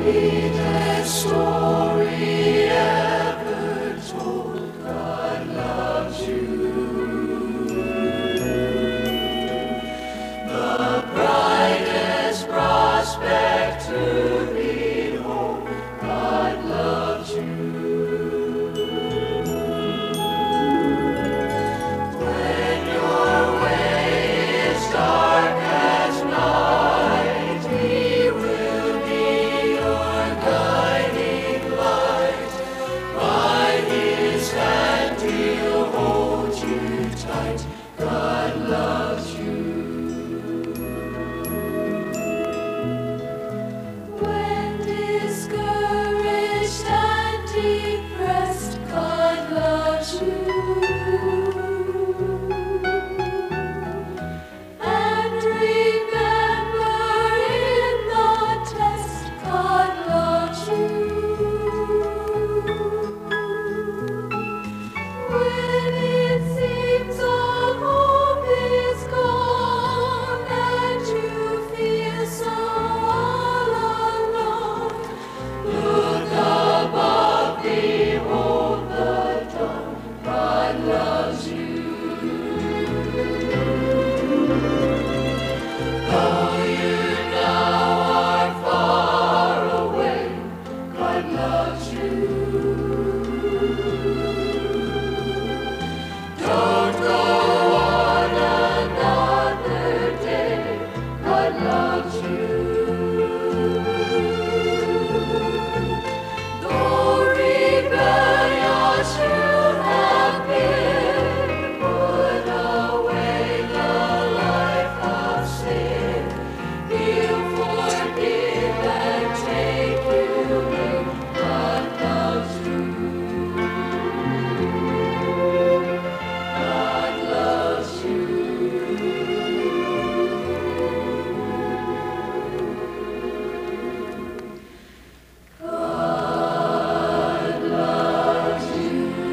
Sweetest story ever told, God loves you. The brightest prospect to behold, God loves you. When your way is dark as night, He will be your guiding light. By His hand He'll hold you tight. God loves you. When discouraged and depressed, God loves you. And remember in the test, God loves you. When it seems all hope is gone and you feel so all alone, look above, behold the dawn. God loves you. Though you now are far away, God loves you. Don't go on another day, God loves you. Though rebellious you have been, put away the life of sin. He'll forgive and take you in. God loves you. God loves you. God loves you.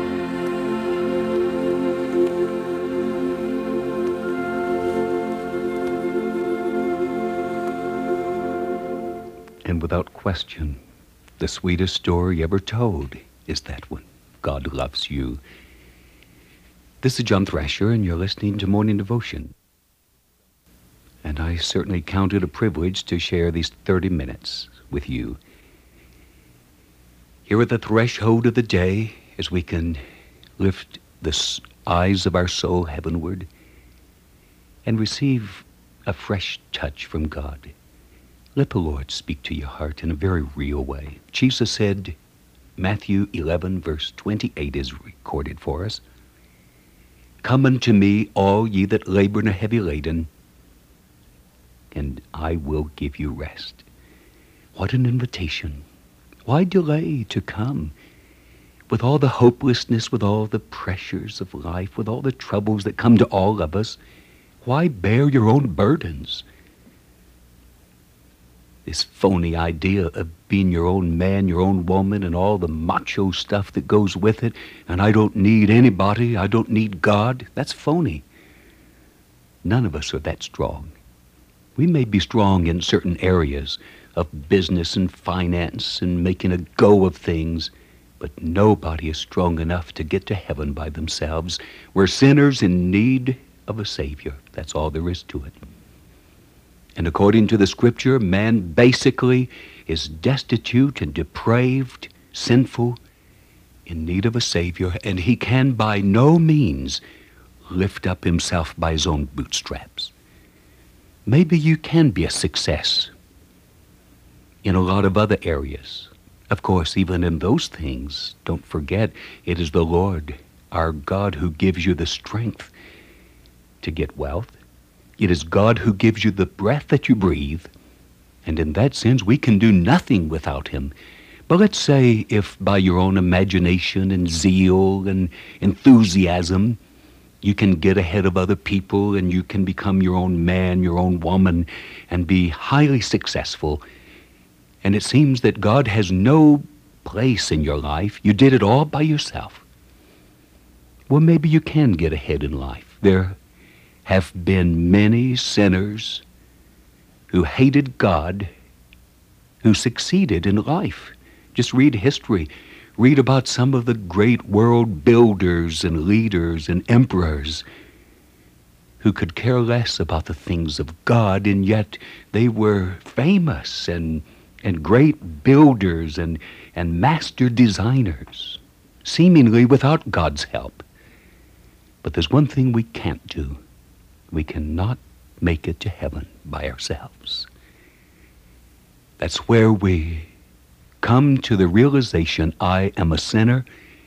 And without question, the sweetest story ever told is that one. God loves you. This is John Thrasher, and you're listening to Morning Devotion. And I certainly count it a privilege to share these 30 minutes with you. Here at the threshold of the day, as we can lift the eyes of our soul heavenward and receive a fresh touch from God. Let the Lord speak to your heart in a very real way. Jesus said, Matthew 11, verse 28 is recorded for us, "Come unto me, all ye that labor and are heavy laden, and I will give you rest." What an invitation. Why delay to come? With all the hopelessness, with all the pressures of life, with all the troubles that come to all of us, why bear your own burdens? This phony idea of being your own man, your own woman, and all the macho stuff that goes with it, and I don't need anybody, I don't need God, that's phony. None of us are that strong. We may be strong in certain areas of business and finance and making a go of things, but nobody is strong enough to get to heaven by themselves. We're sinners in need of a Savior. That's all there is to it. And according to the Scripture, man basically is destitute and depraved, sinful, in need of a Savior, and he can by no means lift up himself by his own bootstraps. Maybe you can be a success in a lot of other areas. Of course, even in those things, don't forget, it is the Lord, our God, who gives you the strength to get wealth. It is God who gives you the breath that you breathe. And in that sense, we can do nothing without Him. But let's say if by your own imagination and zeal and enthusiasm, you can get ahead of other people and you can become your own man, your own woman, and be highly successful. And it seems that God has no place in your life. You did it all by yourself. Well, maybe you can get ahead in life. There have been many sinners who hated God who succeeded in life. Just read history. Read about some of the great world builders and leaders and emperors who could care less about the things of God, and yet they were famous and great builders and master designers, seemingly without God's help. But there's one thing we can't do. We cannot make it to heaven by ourselves. That's where we come to the realization, I am a sinner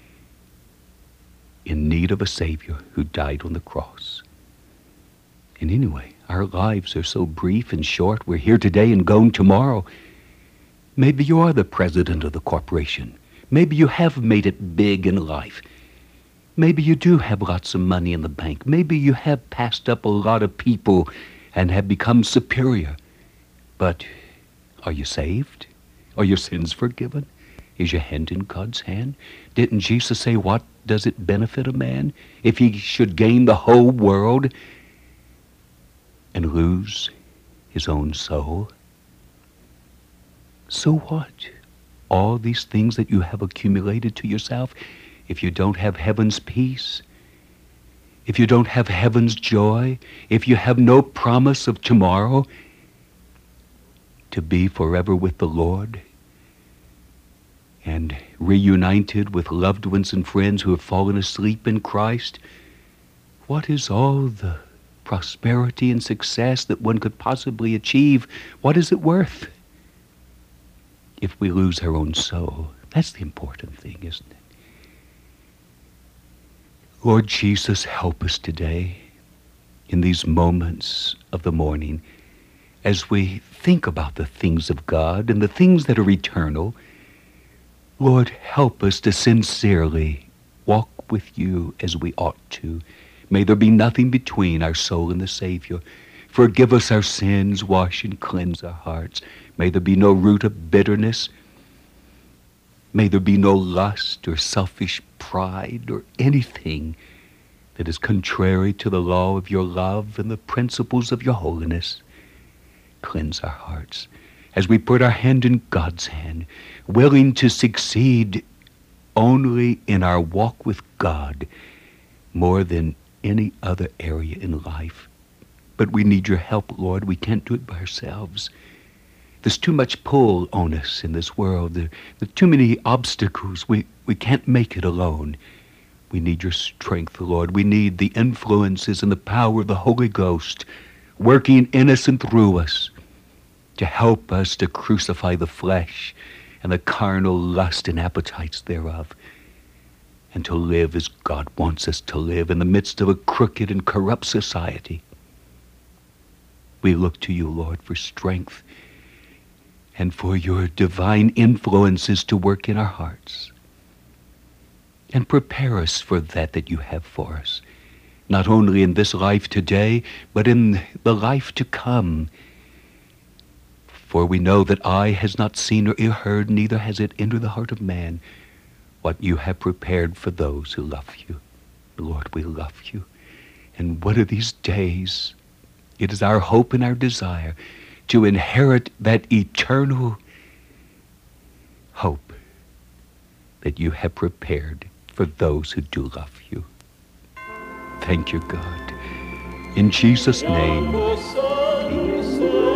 in need of a Savior who died on the cross. And anyway, our lives are so brief and short. We're here today and gone tomorrow. Maybe you are the president of the corporation. Maybe you have made it big in life. Maybe you do have lots of money in the bank. Maybe you have passed up a lot of people and have become superior. But are you saved? Are your sins forgiven? Is your hand in God's hand? Didn't Jesus say, what does it benefit a man if he should gain the whole world and lose his own soul? So what? All these things that you have accumulated to yourself, if you don't have heaven's peace, if you don't have heaven's joy, if you have no promise of tomorrow to be forever with the Lord and reunited with loved ones and friends who have fallen asleep in Christ, what is all the prosperity and success that one could possibly achieve? What is it worth if we lose our own soul? That's the important thing, isn't it? Lord Jesus, help us today in these moments of the morning as we think about the things of God and the things that are eternal. Lord, help us to sincerely walk with you as we ought to. May there be nothing between our soul and the Savior. Forgive us our sins, wash and cleanse our hearts. May there be no root of bitterness. May there be no lust or selfish pride or anything that is contrary to the law of your love and the principles of your holiness. Cleanse our hearts as we put our hand in God's hand, willing to succeed only in our walk with God more than any other area in life. But we need your help, Lord. We can't do it by ourselves. There's too much pull on us in this world. There are too many obstacles. We can't make it alone. We need your strength, Lord. We need the influences and the power of the Holy Ghost working in us and through us to help us to crucify the flesh and the carnal lust and appetites thereof, and to live as God wants us to live in the midst of a crooked and corrupt society. We look to you, Lord, for strength and for your divine influences to work in our hearts. And prepare us for that you have for us, not only in this life today, but in the life to come. For we know that eye has not seen or ear heard, neither has it entered the heart of man, what you have prepared for those who love you. Lord, we love you. And one of these days, it is our hope and our desire to inherit that eternal hope that you have prepared for those who do love you. Thank you, God. In Jesus' name, amen.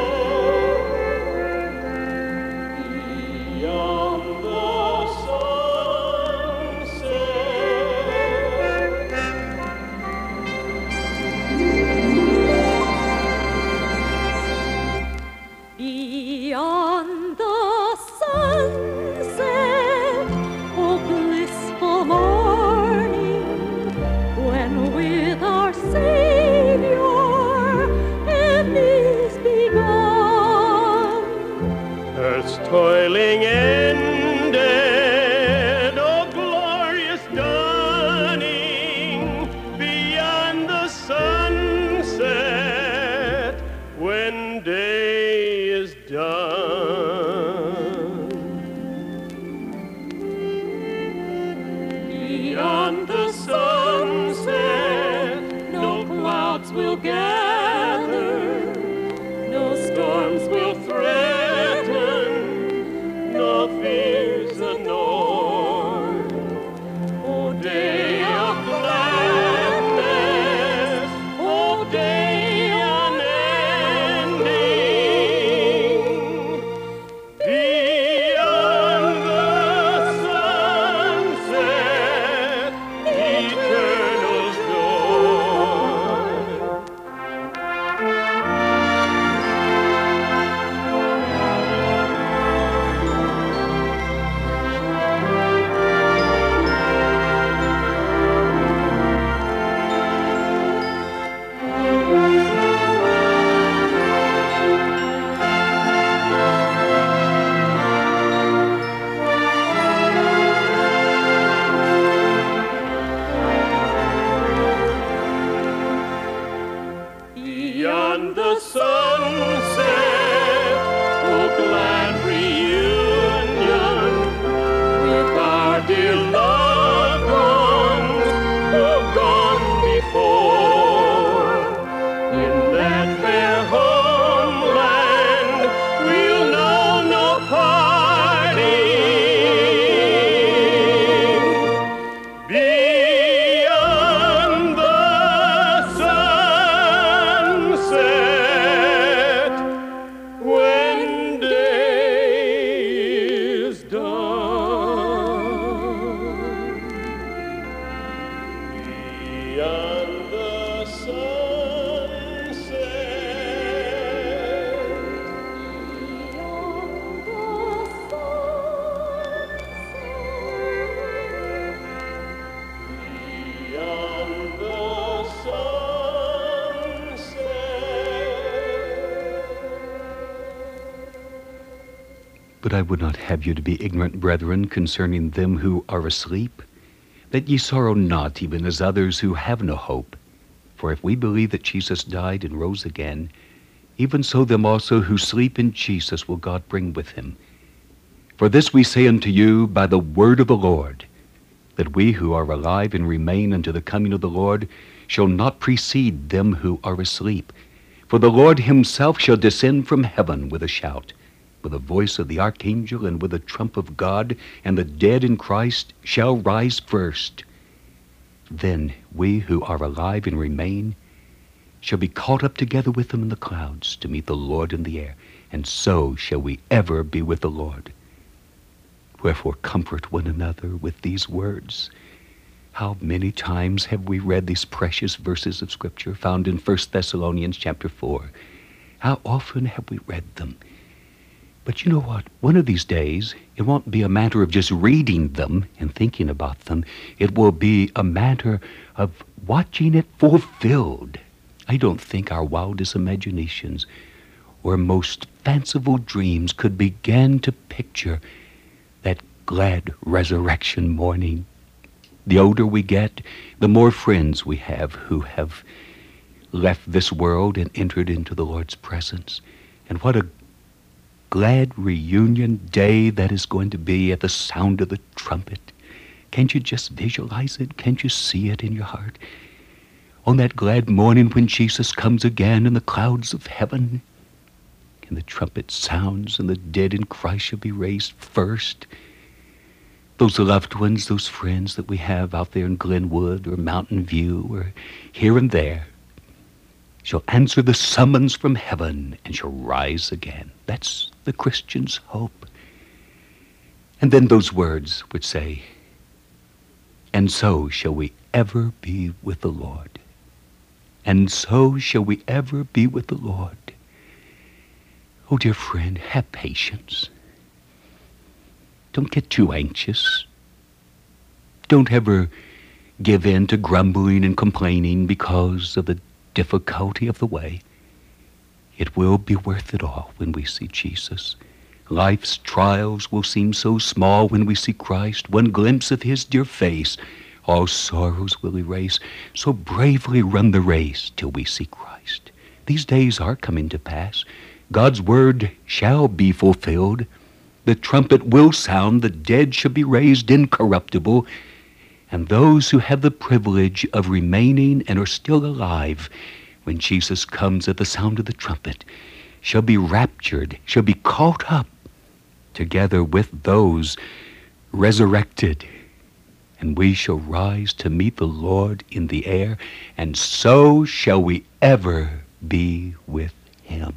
Beyond the sunset, oh blissful morning, when with our Savior end is begun. Earth's toiling ended, oh glorious dawning, beyond the sunset, when day is done. Beyond the sunset, no clouds will gather, no storms will threaten, beyond the sunset, oh glad reunion with our dear loved ones who've gone before. In that fair homeland, we'll know no parting. Beyond the sunset, when day is done. Beyond the sunset, beyond the sunset. But I would not have you to be ignorant, brethren, concerning them who are asleep, that ye sorrow not, even as others who have no hope. For if we believe that Jesus died and rose again, even so them also who sleep in Jesus will God bring with him. For this we say unto you by the word of the Lord, that we who are alive and remain unto the coming of the Lord shall not precede them who are asleep. For the Lord himself shall descend from heaven with a shout, with the voice of the archangel, and with the trump of God, and the dead in Christ shall rise first. Then we who are alive and remain shall be caught up together with them in the clouds to meet the Lord in the air, and so shall we ever be with the Lord. Wherefore comfort one another with these words. How many times have we read these precious verses of Scripture found in 1 Thessalonians chapter 4? How often have we read them? But you know what? One of these days, it won't be a matter of just reading them and thinking about them. It will be a matter of watching it fulfilled. I don't think our wildest imaginations or most fanciful dreams could begin to picture that glad resurrection morning. The older we get, the more friends we have who have left this world and entered into the Lord's presence. And what a glad reunion day that is going to be at the sound of the trumpet. Can't you just visualize it? Can't you see it in your heart? On that glad morning when Jesus comes again in the clouds of heaven, and the trumpet sounds, and the dead in Christ shall be raised first. Those loved ones, those friends that we have out there in Glenwood or Mountain View or here and there, shall answer the summons from heaven and shall rise again. That's the Christian's hope. And then those words which say, and so shall we ever be with the Lord. And so shall we ever be with the Lord. Oh, dear friend, have patience. Don't get too anxious. Don't ever give in to grumbling and complaining because of the difficulty of the way. It will be worth it all when we see Jesus. Life's trials will seem so small when we see Christ. One glimpse of his dear face, all sorrows will erase. So bravely run the race till we see Christ. These days are coming to pass. God's word shall be fulfilled. The trumpet will sound. The dead shall be raised incorruptible. And those who have the privilege of remaining and are still alive when Jesus comes at the sound of the trumpet shall be raptured, shall be caught up together with those resurrected. And we shall rise to meet the Lord in the air, and so shall we ever be with him.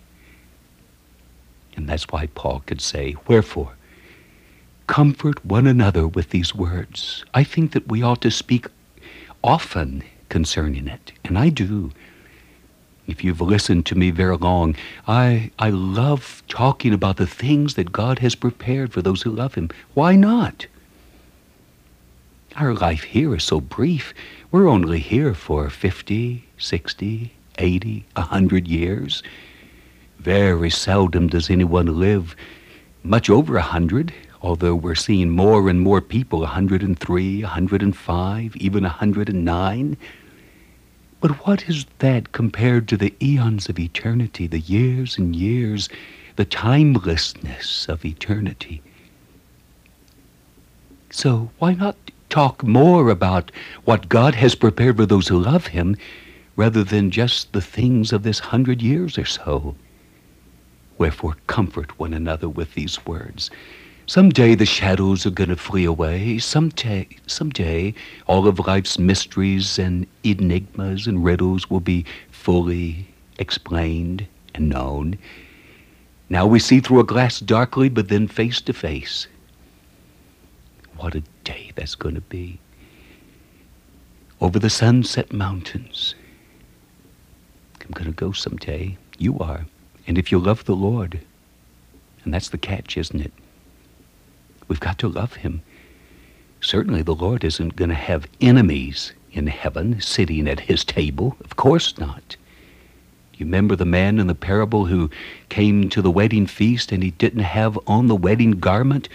And that's why Paul could say, wherefore, comfort one another with these words. I think that we ought to speak often concerning it, and I do. If you've listened to me very long, I love talking about the things that God has prepared for those who love him. Why not? Our life here is so brief. We're only here for 50, 60, 80, 100 years. Very seldom does anyone live much over 100, although we're seeing more and more people, 103, 105, even 109. But what is that compared to the eons of eternity, the years and years, the timelessness of eternity? So why not talk more about what God has prepared for those who love him rather than just the things of this 100 years or so? Wherefore comfort one another with these words. Someday the shadows are going to flee away. Someday all of life's mysteries and enigmas and riddles will be fully explained and known. Now we see through a glass darkly, but then face to face. What a day that's going to be. Over the sunset mountains. I'm going to go someday. You are. And if you love the Lord, and that's the catch, isn't it? We've got to love him. Certainly the Lord isn't going to have enemies in heaven sitting at his table. Of course not. You remember the man in the parable who came to the wedding feast and he didn't have on the wedding garment?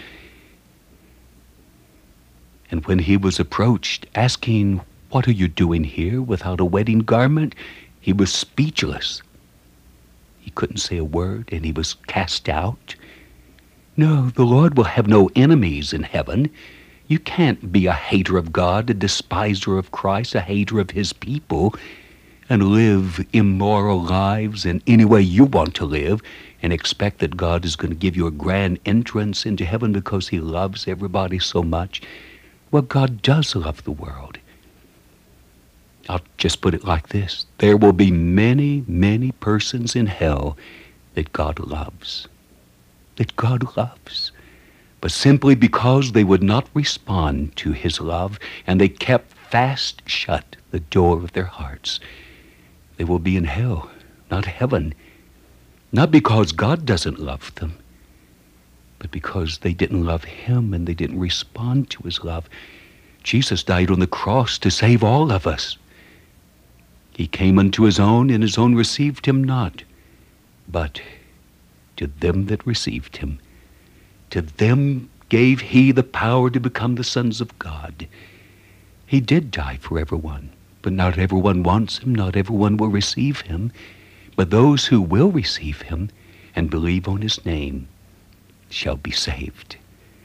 And when he was approached asking, "What are you doing here without a wedding garment?" he was speechless. He couldn't say a word, and he was cast out. No, the Lord will have no enemies in heaven. You can't be a hater of God, a despiser of Christ, a hater of his people, and live immoral lives in any way you want to live and expect that God is going to give you a grand entrance into heaven because he loves everybody so much. Well, God does love the world. I'll just put it like this. There will be many, many persons in hell that God loves. That God loves. But simply because they would not respond to his love and they kept fast shut the door of their hearts, they will be in hell, not heaven. Not because God doesn't love them, but because they didn't love him and they didn't respond to his love. Jesus died on the cross to save all of us. He came unto his own, and his own received him not. But to them that received him, to them gave he the power to become the sons of God. He did die for everyone, but not everyone wants him, not everyone will receive him. But those who will receive him and believe on his name shall be saved.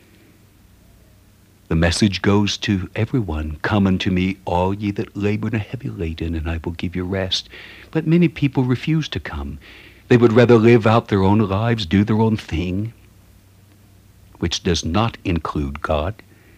The message goes to everyone. Come unto me, all ye that labor and are heavy laden, and I will give you rest. But many people refuse to come. They would rather live out their own lives, do their own thing, which does not include God.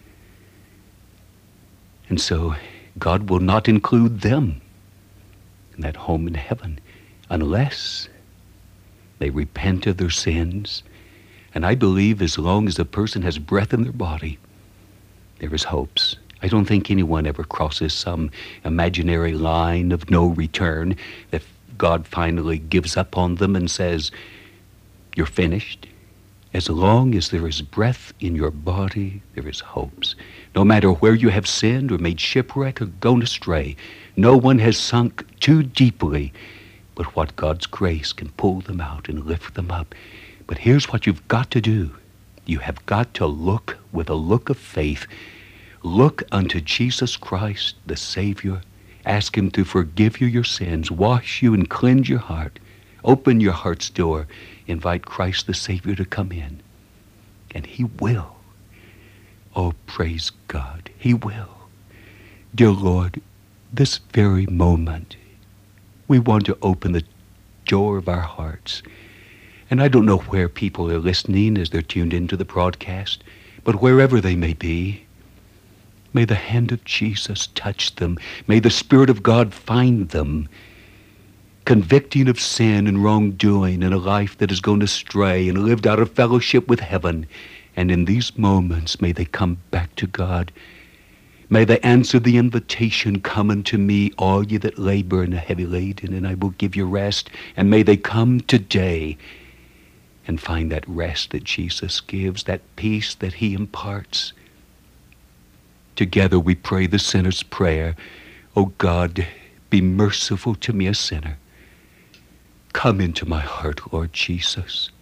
And so God will not include them in that home in heaven unless they repent of their sins. And I believe as long as a person has breath in their body, there is hopes. I don't think anyone ever crosses some imaginary line of no return that God finally gives up on them and says, "You're finished." As long as there is breath in your body, there is hopes. No matter where you have sinned or made shipwreck or gone astray, no one has sunk too deeply but what God's grace can pull them out and lift them up. But here's what you've got to do. You have got to look with a look of faith. Look unto Jesus Christ, the Savior. Ask him to forgive you your sins, wash you and cleanse your heart. Open your heart's door. Invite Christ the Savior to come in. And he will. Oh, praise God. He will. Dear Lord, this very moment, we want to open the door of our hearts. And I don't know where people are listening as they're tuned into the broadcast, but wherever they may be, may the hand of Jesus touch them. May the Spirit of God find them, convicting of sin and wrongdoing in a life that has gone astray and lived out of fellowship with heaven. And in these moments, may they come back to God. May they answer the invitation, "Come unto me, all ye that labor and are heavy laden, and I will give you rest." And may they come today and find that rest that Jesus gives, that peace that he imparts. Together we pray the sinner's prayer. "O God, be merciful to me, a sinner. Come into my heart, Lord Jesus.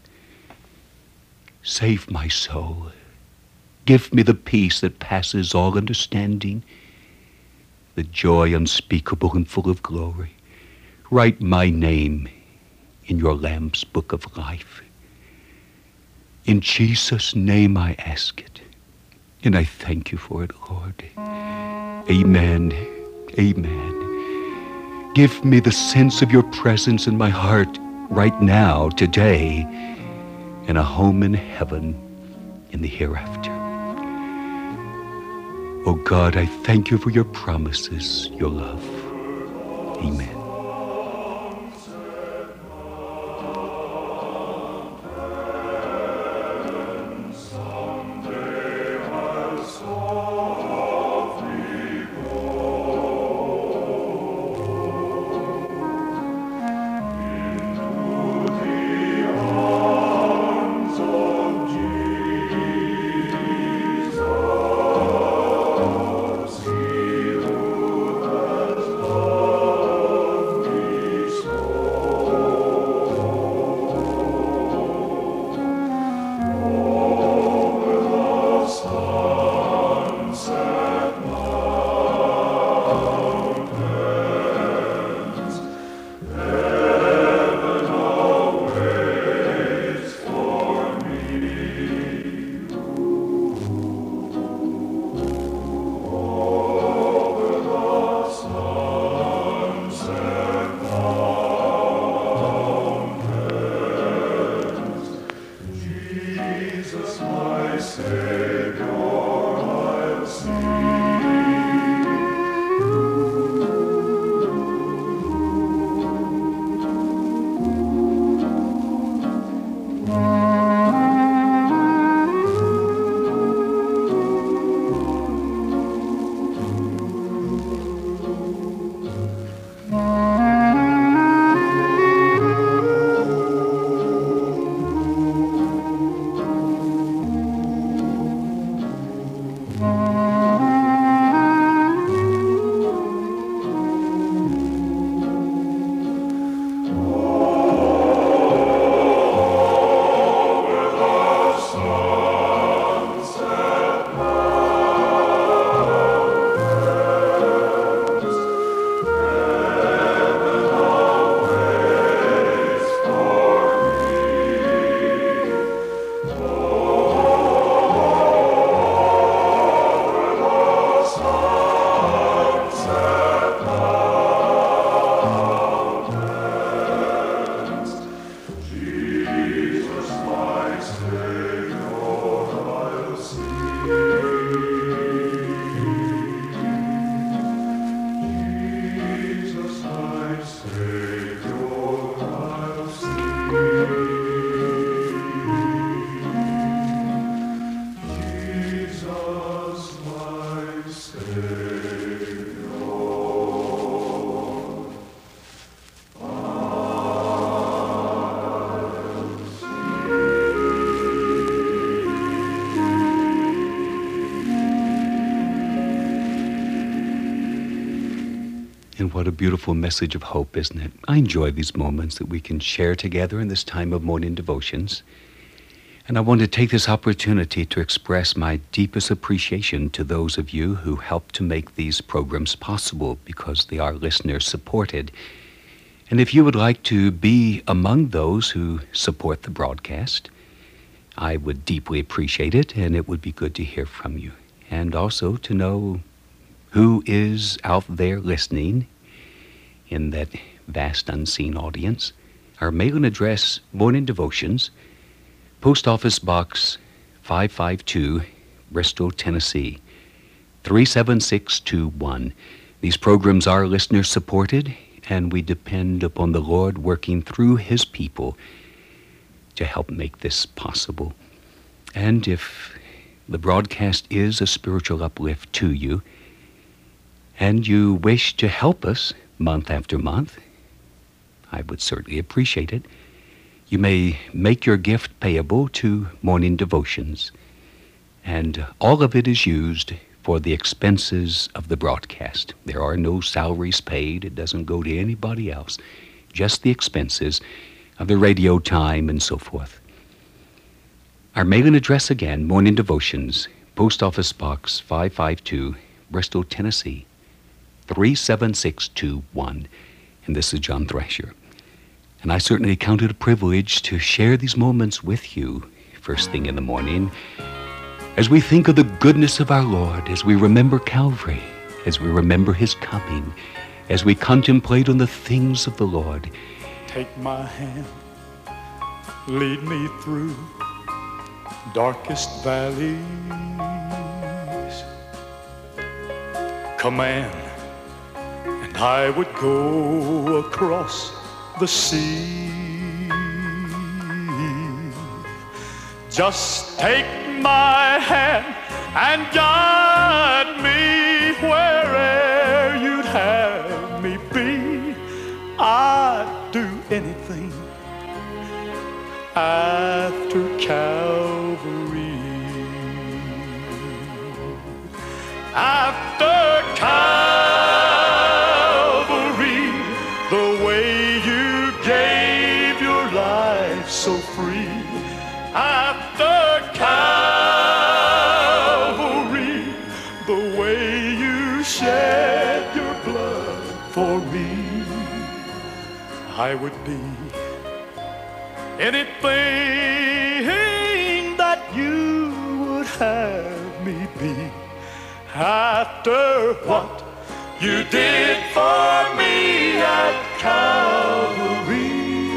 Save my soul. Give me the peace that passes all understanding, the joy unspeakable and full of glory. Write my name in your Lamb's book of life. In Jesus' name I ask it, and I thank you for it, Lord. Amen. Amen. Give me the sense of your presence in my heart right now, today, and a home in heaven in the hereafter. Oh God, I thank you for your promises, your love. Amen. And what a beautiful message of hope, isn't it? I enjoy these moments that we can share together in this time of morning devotions. And I want to take this opportunity to express my deepest appreciation to those of you who help to make these programs possible, because they are listener-supported. And if you would like to be among those who support the broadcast, I would deeply appreciate it, and it would be good to hear from you. And also to know who is out there listening in that vast unseen audience. Our mailing address, Morning Devotions, Post Office Box 552, Bristol, Tennessee, 37621. These programs are listener supported, and we depend upon the Lord working through his people to help make this possible. And if the broadcast is a spiritual uplift to you, and you wish to help us month after month, I would certainly appreciate it. You may make your gift payable to Morning Devotions, and all of it is used for the expenses of the broadcast. There are no salaries paid. It doesn't go to anybody else, just the expenses of the radio time and so forth. Our mailing address again, Morning Devotions, Post Office Box 552, Bristol, Tennessee, 37621. And this is John Thrasher. And I certainly count it a privilege to share these moments with you first thing in the morning as we think of the goodness of our Lord, as we remember Calvary, as we remember his coming, as we contemplate on the things of the Lord. Take my hand, lead me through darkest valleys. Command, and I would go across the sea. Just take my hand and guide me where'er you'd have me be. I'd do anything after Calvary. After Calvary, the way you gave your life so free. After Calvary, the way you shed your blood for me, I would be anything that you would have me be. After what you did for me at Calvary,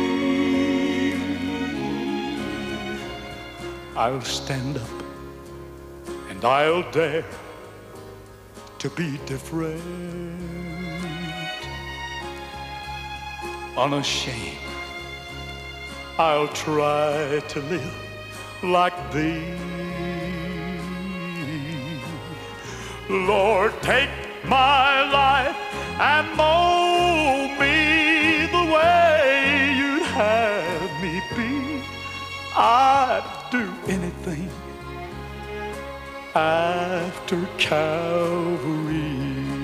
I'll stand up and I'll dare to be different, unashamed. I'll try to live like thee. Lord, take my life and mold me the way you'd have me be. I'd do anything after Calvary.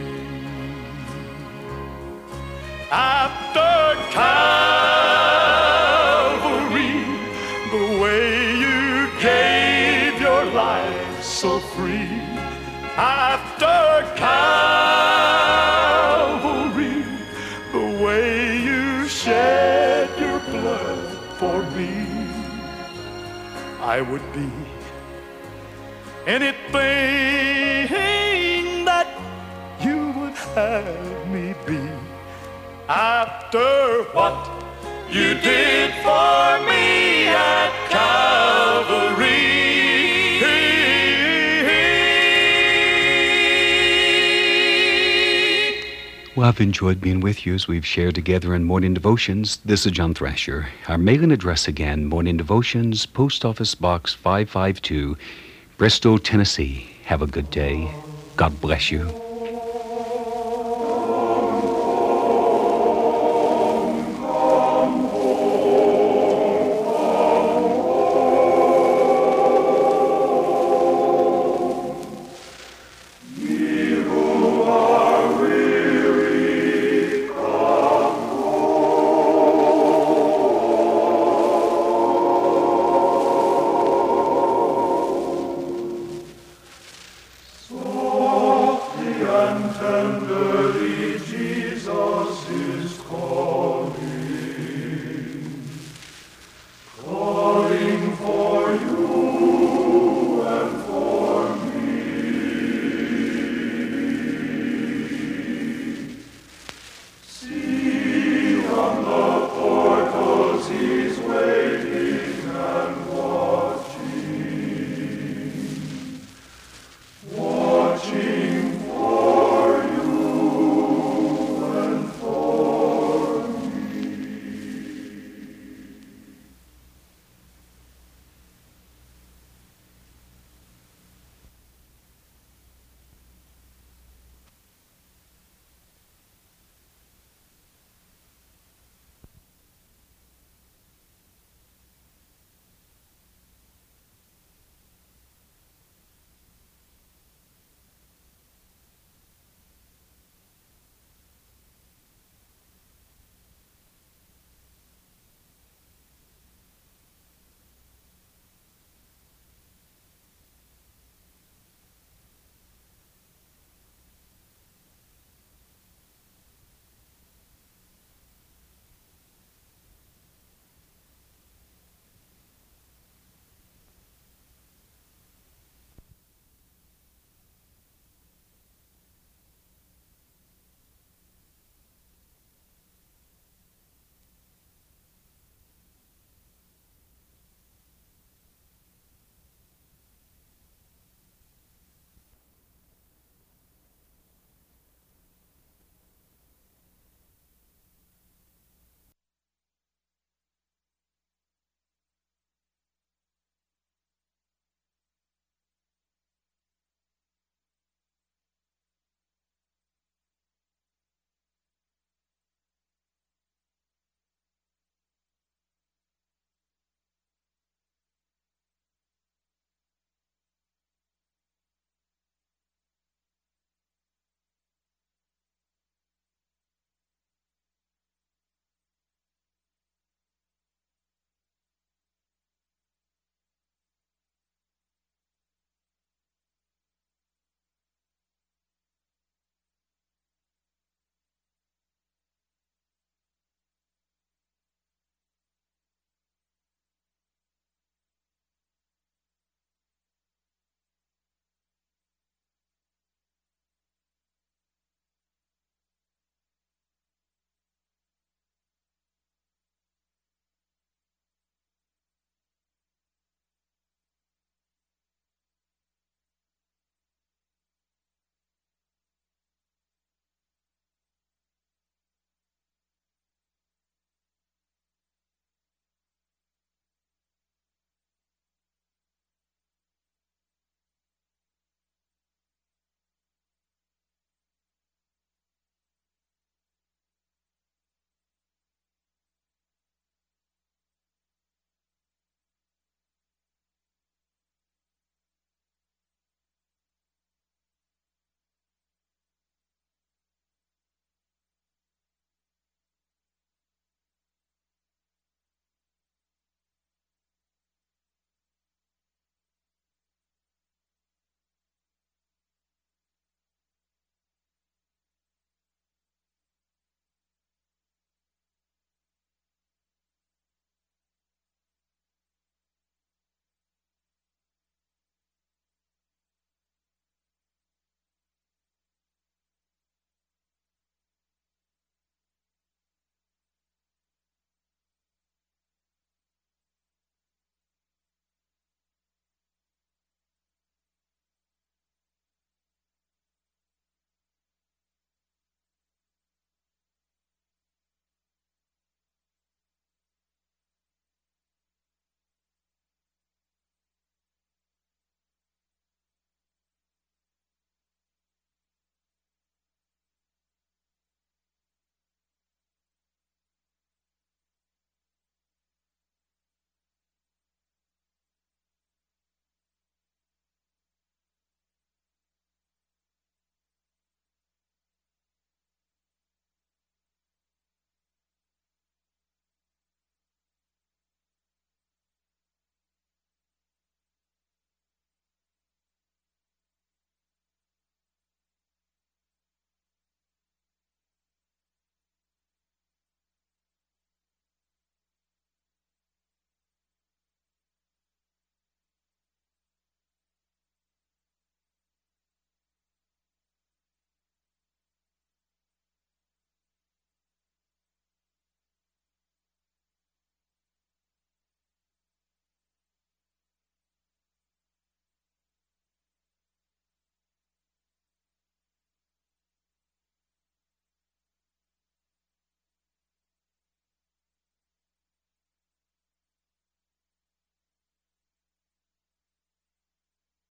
After Calvary, the way you gave your life so free. After Calvary, the way you shed your blood for me, I would be anything that you would have me be. After what you did for me at Calvary. Well, I've enjoyed being with you as we've shared together in Morning Devotions. This is John Thrasher. Our mailing address again, Morning Devotions, Post Office Box 552, Bristol, Tennessee. Have a good day. God bless you.